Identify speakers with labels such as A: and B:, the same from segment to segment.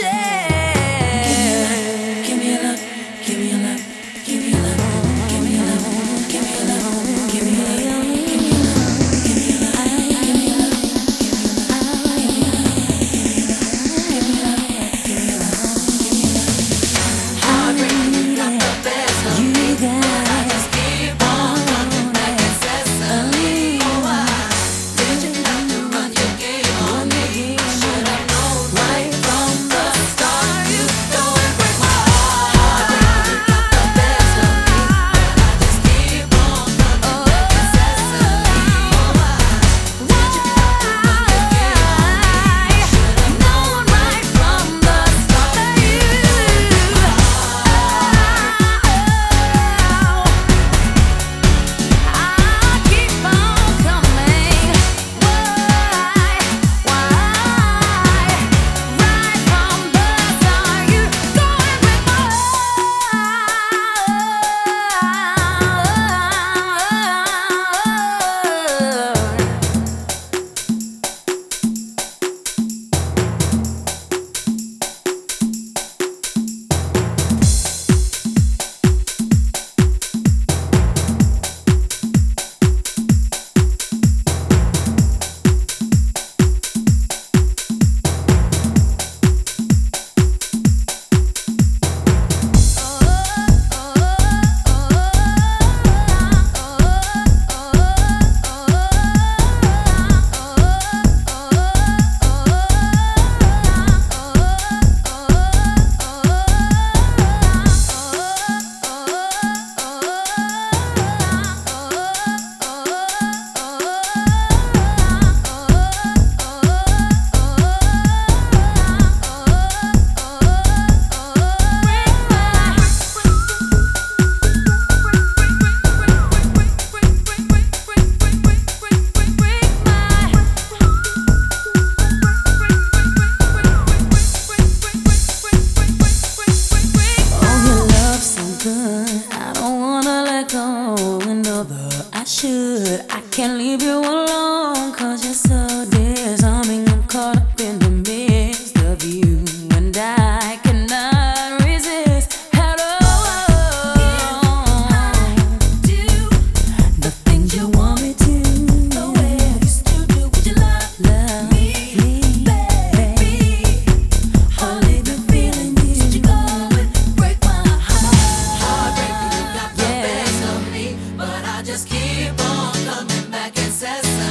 A: Give me your love, give me your love, give me your love, give me your love, give me your love, give me your love, give me your love, give me your love, give me your love, give me your love, give me your love. Heartbreak, you got the best of me. I just keep on coming back incessantly. Oh, why did you have to run your game on me? Should have known right from the start. You don't break my heart. Heartbreak, you got the best of me. I just keep on coming back incessantly. Oh, why did you have to run your game on me? Should have known right from the start. You don't break my heart. I can't leave you alone, 'cause you're so disarming. I'm caught up in the midst of you, and I cannot resist at all. Do the things you want me to, the way I used to do. Would you love me, baby? Or leave me feeling you? Should you go and break my heart? Heartbreak, you got the best of me, but I just keep on coming back incessantly.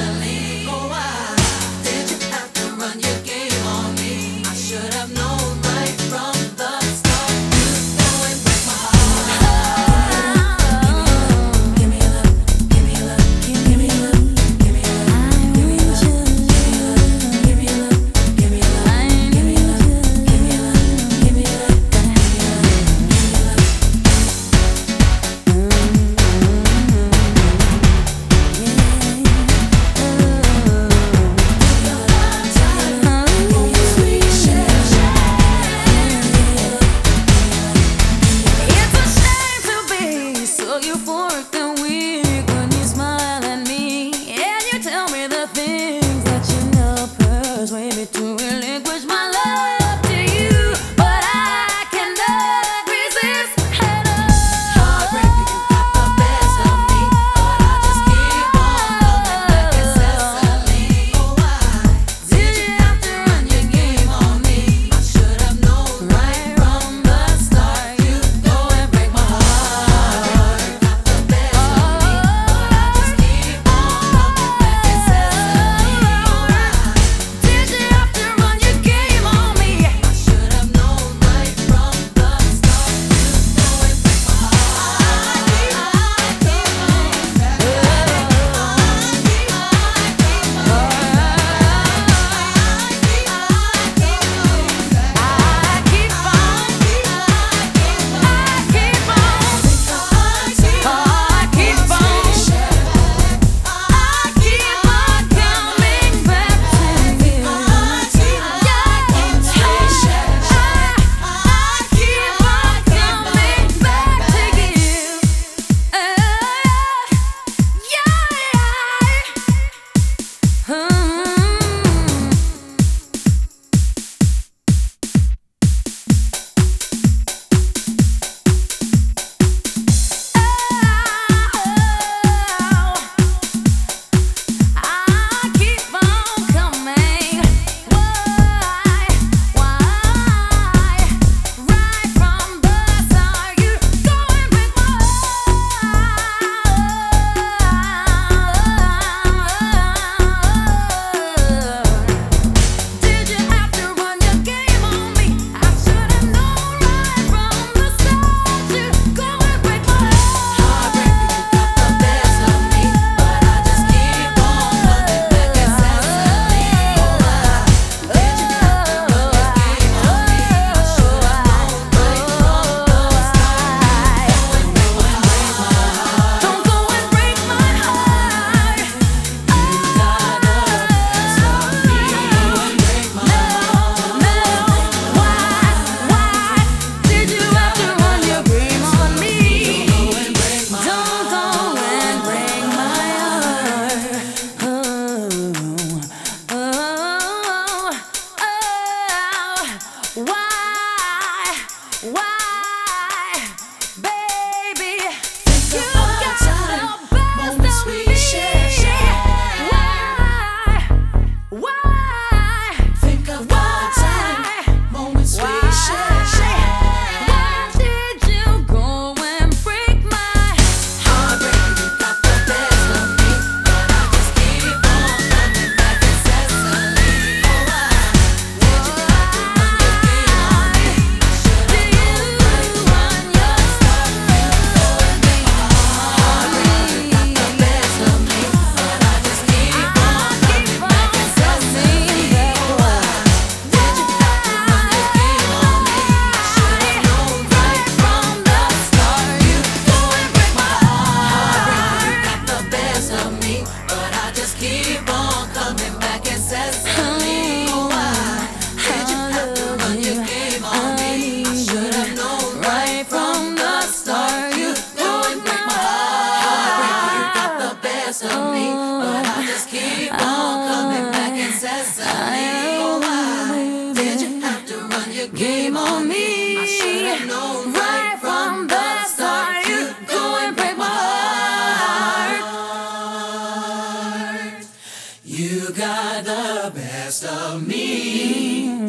A: best of me, but I just keep on coming back incessantly. Oh, why did you have to run your game on me? I should have known right from the start you'd go and break my heart. You got the best of me.